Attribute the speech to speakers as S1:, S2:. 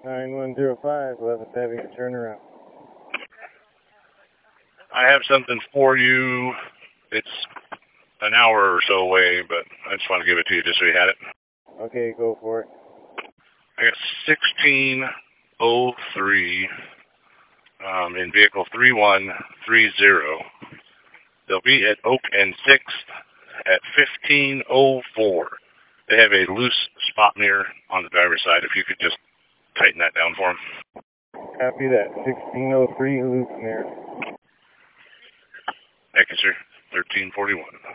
S1: 9105, 11th Avenue turnaround.
S2: I have something for you. It's an hour or so away, but I just want to give it to you just so you had it.
S1: Okay, go for it.
S2: I got 1603 in vehicle 3130. They'll be at Oak and 6th at 1504. They have a loose spot mirror on the driver's side. If you could just tighten that down for them.
S1: Copy that. 1603 loose mirror.
S2: Thank you, sir. 1341.